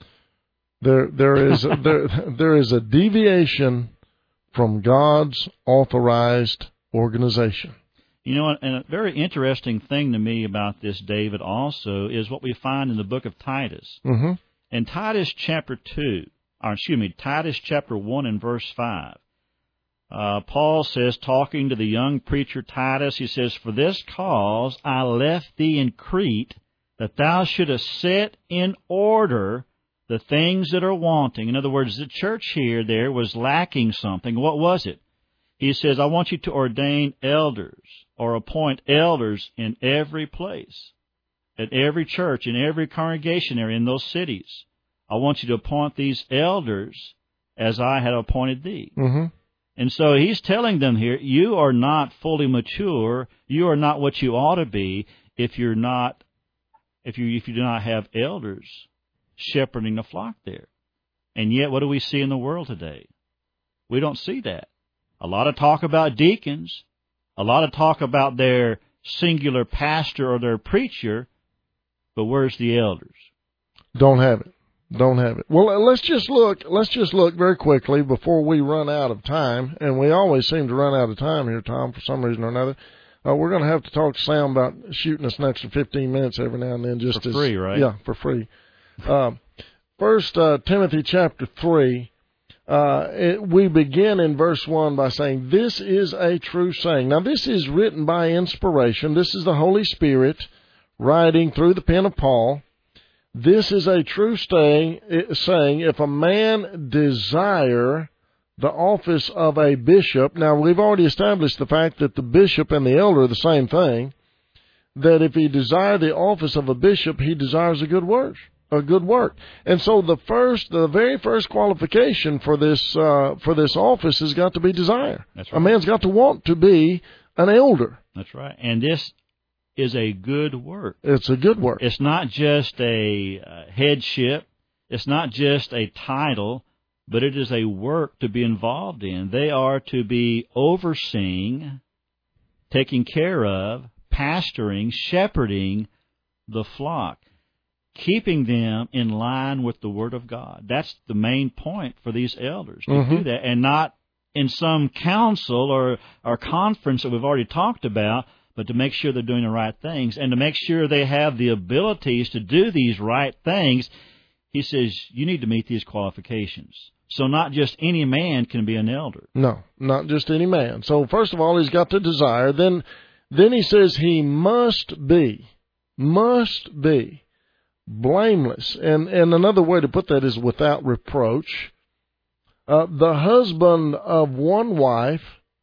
There, there is there, there is a deviation from God's authorized organization. You know, and a very interesting thing to me about this, David, also is what we find in the book of Titus. Mm-hmm. In Titus chapter two, or excuse me, Titus chapter one and verse five, uh, Paul says, talking to the young preacher Titus, he says, "For this cause I left thee in Crete, that thou shouldest set in order the things that are wanting." In other words, the church here there was lacking something. What was it? He says, "I want you to ordain elders or appoint elders in every place, at every church, in every congregation area in those cities. I want you to appoint these elders as I had appointed thee." Mm-hmm. And so he's telling them here, you are not fully mature. You are not what you ought to be if you're not, if you if you do not have elders shepherding the flock there. And yet, what do we see in the world today? We don't see that. A lot of talk about deacons, a lot of talk about their singular pastor or their preacher, but where's the elders? Don't have it. Don't have it. Well, let's just look. Let's just look very quickly before we run out of time. And we always seem to run out of time here, Tom, for some reason or another. Uh, we're going to have to talk to Sam about shooting us an extra fifteen minutes every now and then, just for as, free, right? Yeah, for free. Uh, First uh, Timothy chapter three. Uh, it, we begin in verse one by saying, "This is a true saying." Now, this is written by inspiration. This is the Holy Spirit writing through the pen of Paul. This is a true stay, saying, if a man desire the office of a bishop. Now, we've already established the fact that the bishop and the elder are the same thing, that if he desire the office of a bishop, he desires a good work. A good work. And so the first, the very first qualification for this uh, for this office has got to be desire. That's right. A man's got to want to be an elder. That's right. And this is a good work. It's a good work. It's not just a uh, headship. It's not just a title, but it is a work to be involved in. They are to be overseeing, taking care of, pastoring, shepherding the flock, keeping them in line with the Word of God. That's the main point for these elders, to Mm-hmm. do that, and not in some council or, or conference that we've already talked about, but to make sure they're doing the right things and to make sure they have the abilities to do these right things. He says, you need to meet these qualifications. So not just any man can be an elder. No, not just any man. So first of all, he's got to desire. Then, then he says he must be, must be blameless. And, and another way to put that is without reproach. Uh, the husband of one wife,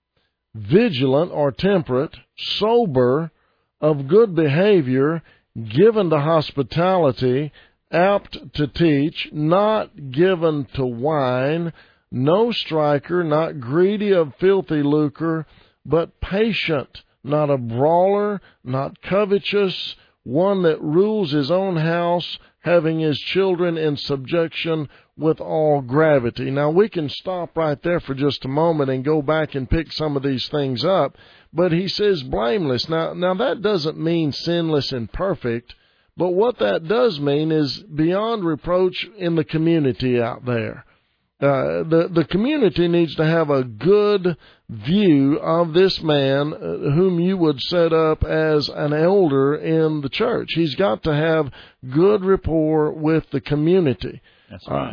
vigilant or temperate, sober, of good behavior, given to hospitality, apt to teach, not given to wine, no striker, not greedy of filthy lucre, but patient, not a brawler, not covetous, one that rules his own house, having his children in subjection with all gravity. Now, we can stop right there for just a moment and go back and pick some of these things up. But he says blameless. Now, now that doesn't mean sinless and perfect, but what that does mean is beyond reproach in the community out there. Uh, the, the community needs to have a good view of this man uh, whom you would set up as an elder in the church. He's got to have good rapport with the community. That's right. Uh,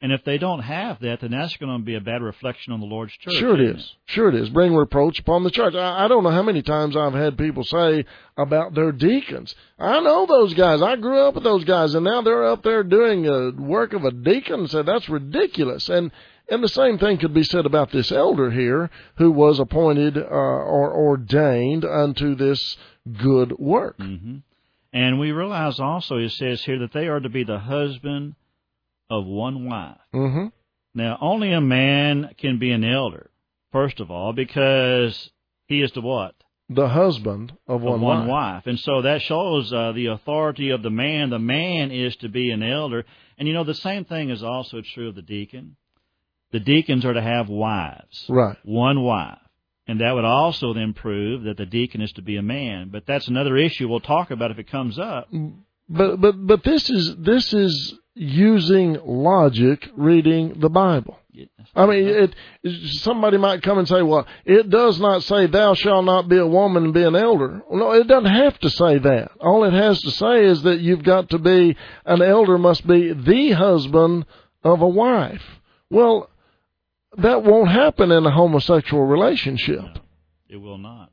And if they don't have that, then that's going to be a bad reflection on the Lord's church. Sure it is. It? Sure it is. Bring reproach upon the church. I, I don't know how many times I've had people say about their deacons. I know those guys. I grew up with those guys, and now they're up there doing the work of a deacon. And said that's ridiculous. And and the same thing could be said about this elder here, who was appointed uh, or ordained unto this good work. Mm-hmm. And we realize also, it says here, that they are to be the husband of one wife. Mm-hmm. Now, only a man can be an elder, first of all, because he is the what? The husband of one, of one wife. wife. And so that shows uh, the authority of the man. The man is to be an elder. And, you know, the same thing is also true of the deacon. The deacons are to have wives. Right. One wife. And that would also then prove that the deacon is to be a man. But that's another issue we'll talk about if it comes up. But but but this is this is using logic, reading the Bible. Yes. I mean, it, somebody might come and say, well, it does not say thou shalt not be a woman and be an elder. No, it doesn't have to say that. All it has to say is that you've got to be, an elder must be the husband of a wife. Well, that won't happen in a homosexual relationship. No, it will not.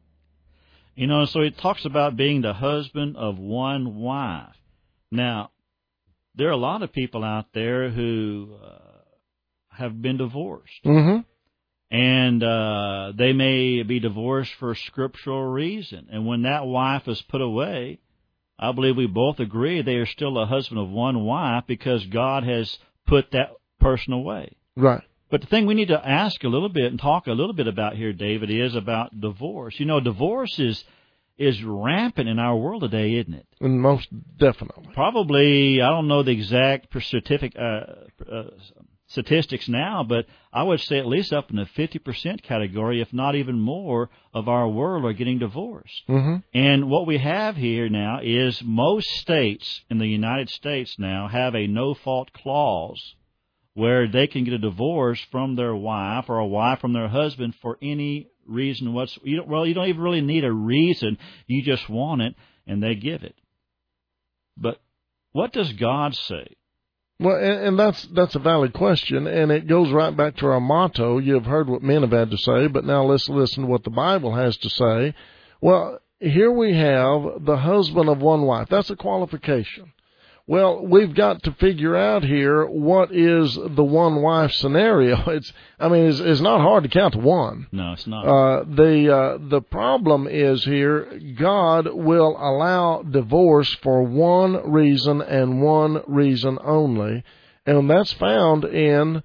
You know, so it talks about being the husband of one wife. Now, there are a lot of people out there who uh, have been divorced. Mm-hmm. And uh, they may be divorced for a scriptural reason. And when that wife is put away, I believe we both agree they are still a husband of one wife because God has put that person away. Right. But the thing we need to ask a little bit and talk a little bit about here, David, is about divorce. You know, divorce is is rampant in our world today, isn't it? And most definitely. Probably, I don't know the exact certific, uh, uh, statistics now, but I would say at least up in the fifty percent category, if not even more, of our world are getting divorced. Mm-hmm. And what we have here now is most states in the United States now have a no-fault clause where they can get a divorce from their wife or a wife from their husband for any reason whatsoever. You don't, well, you don't even really need a reason. You just want it, and they give it. But what does God say? Well, and, and that's that's a valid question, and it goes right back to our motto. You've heard what men have had to say, but now let's listen to what the Bible has to say. Well, here we have the husband of one wife. That's a qualification. Well, we've got to figure out here what is the one-wife scenario. It's, I mean, it's, it's not hard to count to one. No, it's not. Uh, the uh, the problem is here, God will allow divorce for one reason and one reason only, and that's found in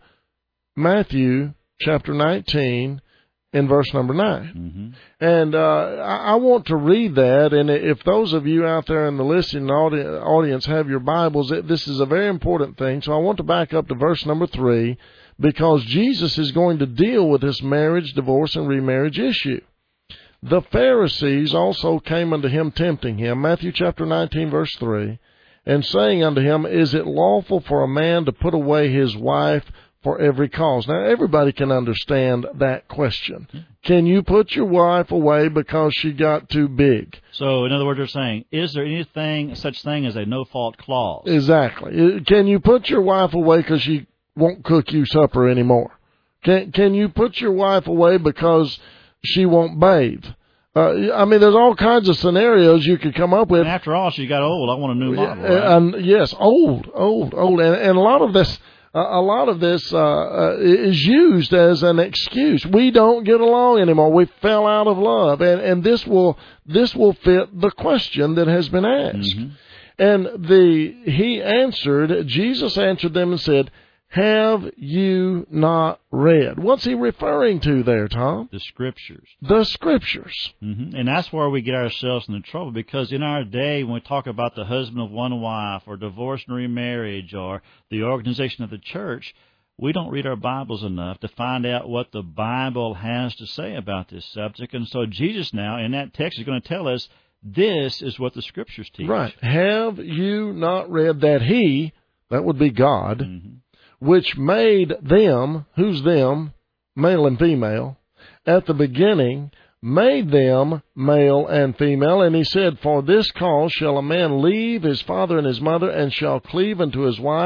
Matthew chapter nineteen, in verse number nine. Mm-hmm. And uh, I, I want to read that, and if those of you out there in the listening audi- audience have your Bibles, it, this is a very important thing. So I want to back up to verse number three, because Jesus is going to deal with this marriage, divorce, and remarriage issue. The Pharisees also came unto him, tempting him, Matthew chapter nineteen, verse three, and saying unto him, Is it lawful for a man to put away his wife for every cause? Now, everybody can understand that question. Can you put your wife away because she got too big? So, in other words, they're saying, is there anything, such thing as a no-fault clause? Exactly. Can you put your wife away because she won't cook you supper anymore? Can Can you put your wife away because she won't bathe? Uh, I mean, there's all kinds of scenarios you could come up with. And after all, she got old. I want a new model, right? And yes, old, old, old. And, and a lot of this... A lot of this uh, uh, is used as an excuse. We don't get along anymore. We fell out of love, and and this will this will fit the question that has been asked. Mm-hmm. And the he answered. Jesus answered them and said, "Have you not read?" What's he referring to there, Tom? The Scriptures. The Scriptures. Mm-hmm. And that's where we get ourselves into trouble, because in our day, when we talk about the husband of one wife or divorce and remarriage or the organization of the church, we don't read our Bibles enough to find out what the Bible has to say about this subject. And so Jesus now, in that text, is going to tell us this is what the Scriptures teach. Right. Have you not read that he, that would be God, mm-hmm. which made them, who's them, male and female, at the beginning, made them male and female. And he said, For this cause shall a man leave his father and his mother, and shall cleave unto his wife,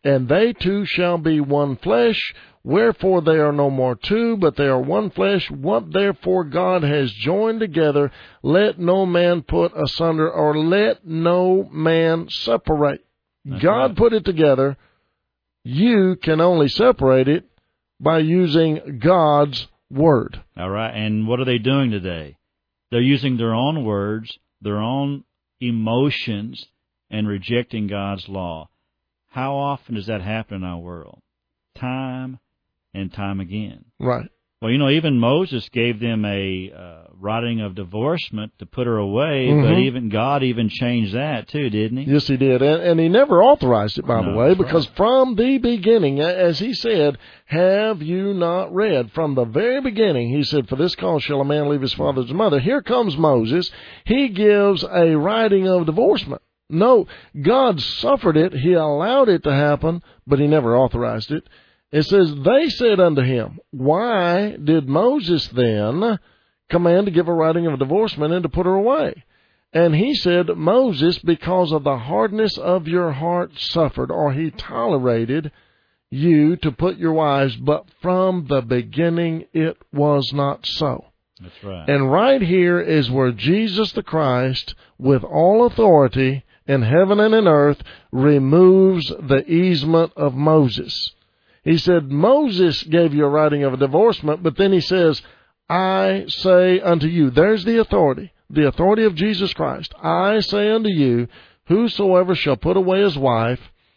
and they two shall be one flesh. Wherefore they are no more two, but they are one flesh. What therefore God has joined together, let no man put asunder, or let no man separate. That's God right. Put it together. You can only separate it by using God's word. All right, and what are they doing today? They're using their own words, their own emotions, and rejecting God's law. How often does that happen in our world? Time and time again. Right. Well, you know, even Moses gave them a uh, writing of divorcement to put her away, mm-hmm. but even God even changed that too, didn't he? Yes, he did. And, and he never authorized it, by no, the way, because right. from the beginning, as he said, have you not read? From the very beginning, he said, for this cause shall a man leave his father and his mother. Here comes Moses. He gives a writing of divorcement. No, God suffered it. He allowed it to happen, but he never authorized it. It says, they said unto him, why did Moses then command to give a writing of divorcement and to put her away? And he said, Moses, because of the hardness of your heart suffered, or he tolerated you to put your wives, but from the beginning it was not so. That's right. And right here is where Jesus the Christ, with all authority in heaven and in earth, removes the easement of Moses. He said, Moses gave you a writing of a divorcement, but then he says, I say unto you, there's the authority, the authority of Jesus Christ. I say unto you, whosoever shall put away his wife,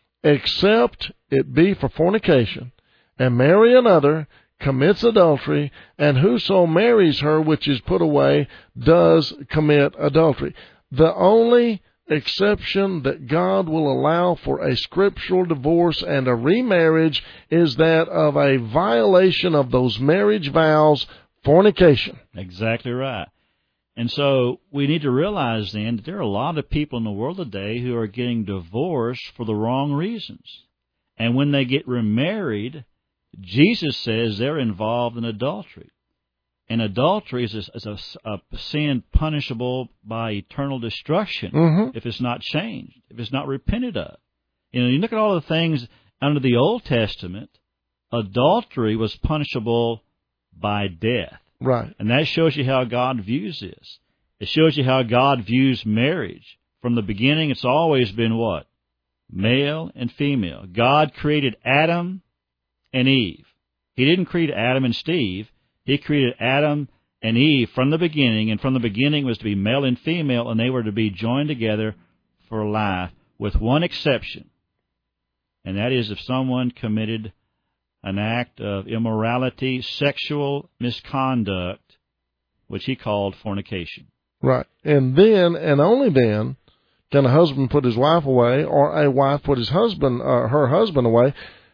except it be for fornication, and marry another, commits adultery, and whoso marries her which is put away does commit adultery. The only exception that God will allow for a scriptural divorce and a remarriage is that of a violation of those marriage vows, fornication. Exactly right. And so we need to realize then that there are a lot of people in the world today who are getting divorced for the wrong reasons. And when they get remarried, Jesus says they're involved in adultery. And adultery is a, is a, a sin punishable by eternal destruction mm-hmm. if it's not changed, if it's not repented of. You know, you look at all the things under the Old Testament, adultery was punishable by death. Right. And that shows you how God views this. It shows you how God views marriage. From the beginning, it's always been what? Male and female. God created Adam and Eve. He didn't create Adam and Steve. He created Adam and Eve from the beginning, and from the beginning was to be male and female, and they were to be joined together for life, with one exception, and that is if someone committed an act of immorality, sexual misconduct, which he called fornication. Right. And then, and only then, can a husband put his wife away, or a wife put his husband, uh, her husband away,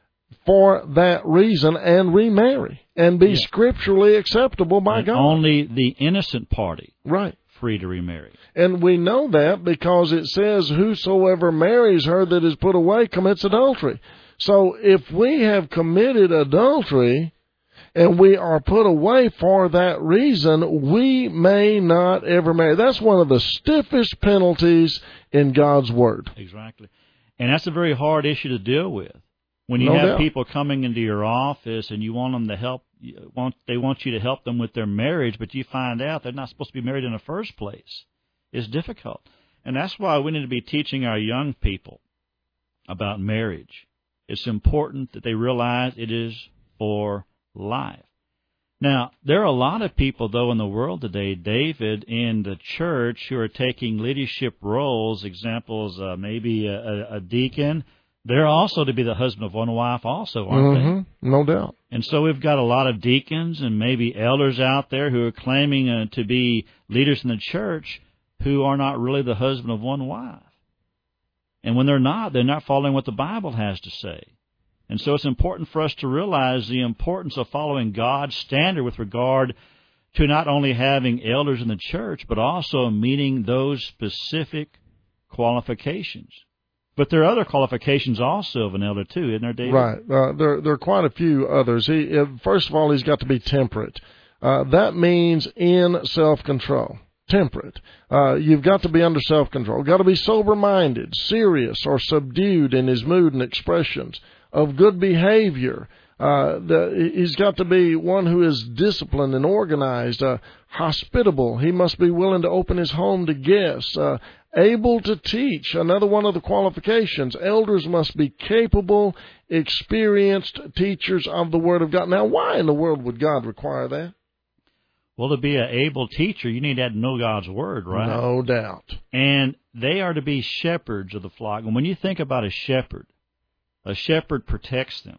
for that reason, and remarry and be yeah. scripturally acceptable by and God. Only the innocent party, right, free to remarry. And we know that because it says, "Whosoever marries her that is put away commits adultery." So, if we have committed adultery and we are put away for that reason, we may not ever marry. That's one of the stiffest penalties in God's Word. Exactly, and that's a very hard issue to deal with. When you no have doubt. people coming into your office and you want them to help, want they want you to help them with their marriage, but you find out they're not supposed to be married in the first place. It's difficult. And that's why we need to be teaching our young people about marriage. It's important that they realize it is for life. Now, there are a lot of people, though, in the world today, David, in the church, who are taking leadership roles, examples, uh, maybe a, a, a deacon. They're also to be the husband of one wife also, aren't mm-hmm. they? No doubt. And so we've got a lot of deacons and maybe elders out there who are claiming uh, to be leaders in the church who are not really the husband of one wife. And when they're not, they're not following what the Bible has to say. And so it's important for us to realize the importance of following God's standard with regard to not only having elders in the church, but also meeting those specific qualifications. But there are other qualifications also of an elder, too, isn't there, David? Right. Uh, there, there are quite a few others. He, uh, first of all, he's got to be temperate. Uh, that means in self-control. temperate. Uh, you've got to be under self-control. Got to be sober-minded, serious, or subdued in his mood and expressions, of good behavior. Uh, the, he's got to be one who is disciplined and organized, uh, hospitable. He must be willing to open his home to guests, uh, able to teach. Another one of the qualifications. Elders must be capable, experienced teachers of the Word of God. Now, why in the world would God require that? Well, to be an able teacher, you need to know God's Word, right? No doubt. And they are to be shepherds of the flock. And when you think about a shepherd, a shepherd protects them.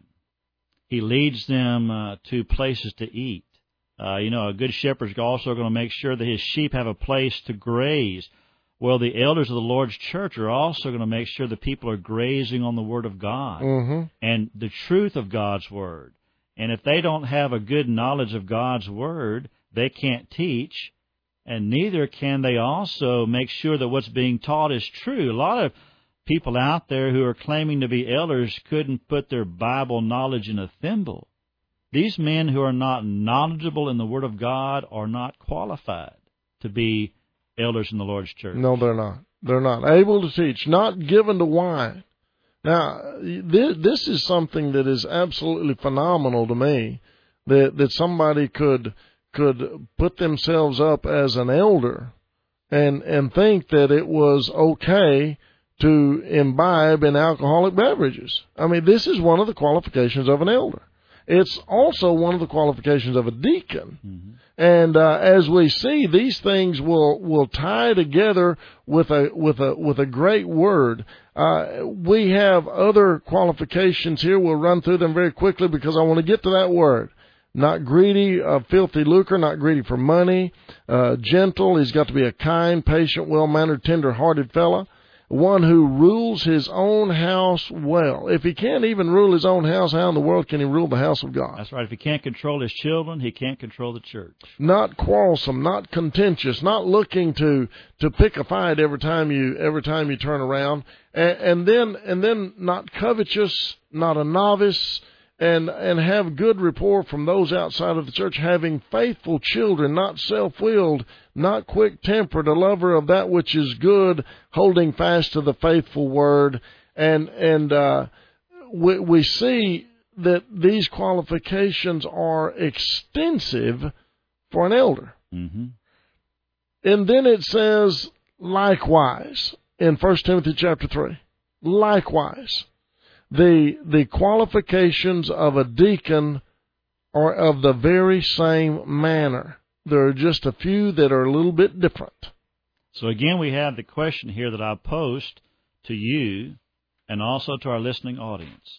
He leads them uh, to places to eat. Uh, you know, a good shepherd is also going to make sure that his sheep have a place to graze. Well, the elders of the Lord's church are also going to make sure that people are grazing on the Word of God mm-hmm. and the truth of God's Word. And if they don't have a good knowledge of God's Word, they can't teach, and neither can they also make sure that what's being taught is true. A lot of people out there who are claiming to be elders couldn't put their Bible knowledge in a thimble. These men who are not knowledgeable in the Word of God are not qualified to be elders in the Lord's church. No, they're not. They're not able to teach, not given to wine. Now, this, this is something that is absolutely phenomenal to me, that, that somebody could could put themselves up as an elder and and think that it was okay to imbibe in alcoholic beverages. I mean, this is one of the qualifications of an elder. It's also one of the qualifications of a deacon. Mm-hmm. And uh, as we see, these things will, will tie together with a with a with a great word. Uh, we have other qualifications here. We'll run through them very quickly because I want to get to that word. Not greedy of filthy lucre, not greedy for money, uh, gentle. He's got to be a kind, patient, well-mannered, tender-hearted fellow. One who rules his own house well. If he can't even rule his own house, how in the world can he rule the house of God? That's right. If he can't control his children, he can't control the church. Not quarrelsome, not contentious, not looking to to pick a fight every time you every time you turn around, and, and then and then not covetous, not a novice. And and have good rapport from those outside of the church, having faithful children, not self-willed, not quick-tempered, a lover of that which is good, holding fast to the faithful word. And and uh, we, we see that these qualifications are extensive for an elder. Mm-hmm. And then it says, likewise, in First Timothy chapter three, likewise. The the qualifications of a deacon are of the very same manner. There are just a few that are a little bit different. So again, we have the question here that I post to you and also to our listening audience.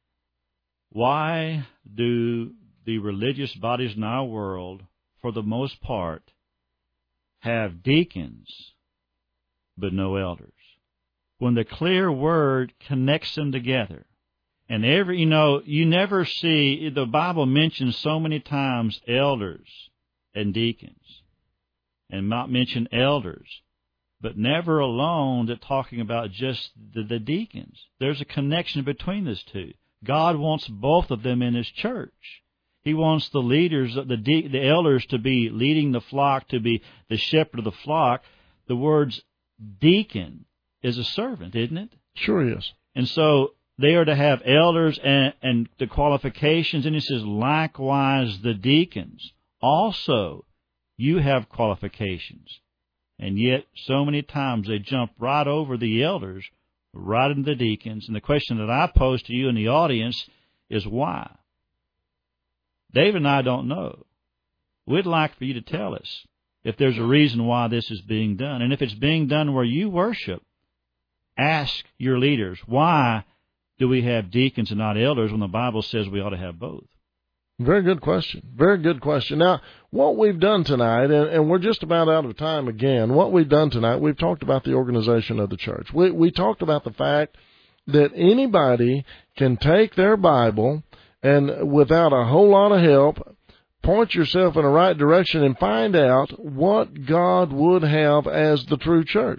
Why do the religious bodies in our world, for the most part, have deacons but no elders? When the clear word connects them together. And every, you know, you never see, the Bible mentions so many times elders and deacons, and not mention elders, but never alone that talking about just the, the deacons. There's a connection between those two. God wants both of them in His church. He wants the leaders, the de- the elders to be leading the flock, to be the shepherd of the flock. The words deacon is a servant, isn't it? Sure is. And so they are to have elders and, and the qualifications. And it says, likewise the deacons. Also, you have qualifications. And yet, so many times they jump right over the elders, right into the deacons. And the question that I pose to you in the audience is why? David and I don't know. We'd like for you to tell us if there's a reason why this is being done. And if it's being done where you worship, ask your leaders, why do we have deacons and not elders when the Bible says we ought to have both? Very good question. Very good question. Now, what we've done tonight, and, and we're just about out of time again, what we've done tonight, we've talked about the organization of the church. We, we talked about the fact that anybody can take their Bible and without a whole lot of help, point yourself in the right direction and find out what God would have as the true church.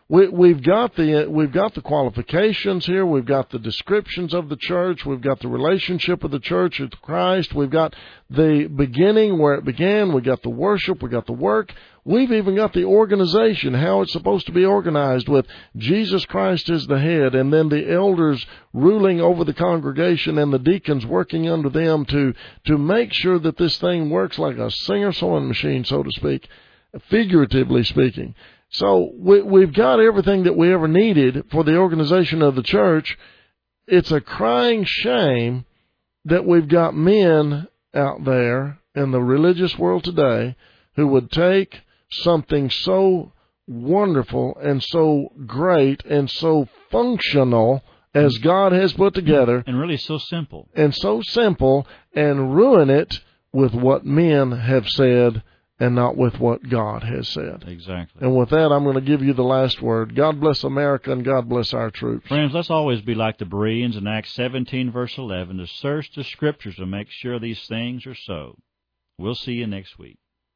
We, we've got the we've got the qualifications here. We've got the descriptions of the church. We've got the relationship of the church with Christ. We've got the beginning where it began. We've got the worship. We've got the work. We've even got the organization, how it's supposed to be organized with Jesus Christ as the head, and then the elders ruling over the congregation and the deacons working under them to to make sure that this thing works like a Singer sewing machine, so to speak, figuratively speaking. So we, we've got everything that we ever needed for the organization of the church. It's a crying shame that we've got men out there in the religious world today who would take something so wonderful and so great and so functional as God has put together. And really so simple. And so simple, and ruin it with what men have said and not with what God has said. Exactly. And with that, I'm going to give you the last word. God bless America, and God bless our troops. Friends, let's always be like the Bereans in Acts seventeen, verse eleven, to search the Scriptures to make sure these things are so. We'll see you next week.